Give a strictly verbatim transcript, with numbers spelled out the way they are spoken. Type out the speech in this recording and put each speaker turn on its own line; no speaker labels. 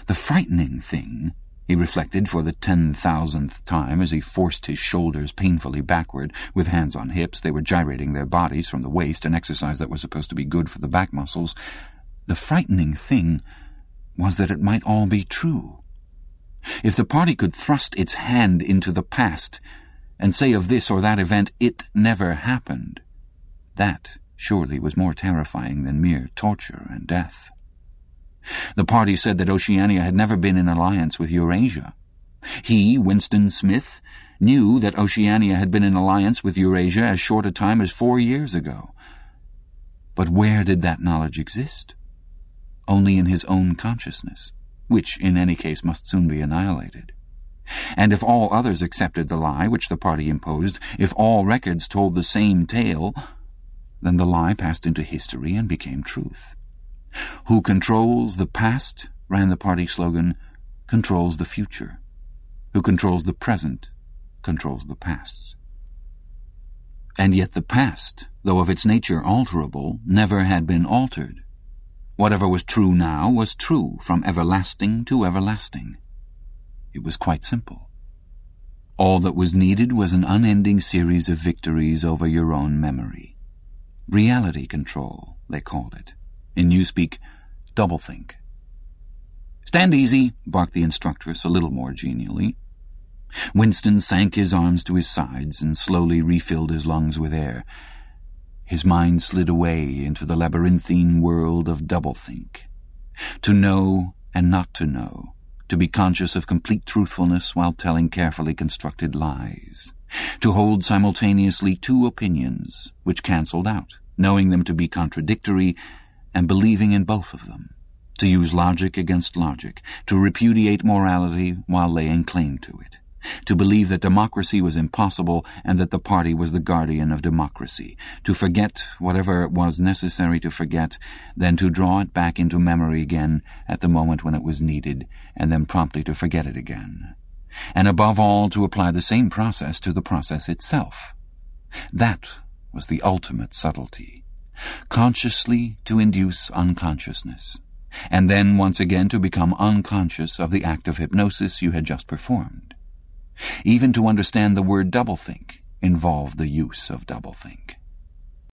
The frightening thing, he reflected for the ten-thousandth time as he forced his shoulders painfully backward. With hands on hips, they were gyrating their bodies from the waist, an exercise that was supposed to be good for the back muscles. The frightening thing was that it might all be true. If the party could thrust its hand into the past and say of this or that event, it never happened, that surely was more terrifying than mere torture and death. The party said that Oceania had never been in alliance with Eurasia. He, Winston Smith, knew that Oceania had been in alliance with Eurasia as short a time as four years ago. But where did that knowledge exist? Only in his own consciousness, which in any case must soon be annihilated. And if all others accepted the lie which the party imposed, if all records told the same tale, then the lie passed into history and became truth. Who controls the past, ran the party slogan, controls the future. Who controls the present, controls the past. And yet the past, though of its nature alterable, never had been altered. Whatever was true now was true from everlasting to everlasting. It was quite simple. All that was needed was an unending series of victories over your own memory. Reality control, they called it. In newspeak, doublethink. "Stand easy," barked the instructress a little more genially. Winston sank his arms to his sides and slowly refilled his lungs with air. His mind slid away into the labyrinthine world of doublethink. To know and not to know, to be conscious of complete truthfulness while telling carefully constructed lies, to hold simultaneously two opinions which cancelled out, knowing them to be contradictory and believing in both of them, to use logic against logic, to repudiate morality while laying claim to it, to believe that democracy was impossible and that the party was the guardian of democracy, to forget whatever it was necessary to forget, then to draw it back into memory again at the moment when it was needed, and then promptly to forget it again, and above all to apply the same process to the process itself. That was the ultimate subtlety. Consciously to induce unconsciousness, and then once again to become unconscious of the act of hypnosis you had just performed. Even to understand the word doublethink involved the use of doublethink.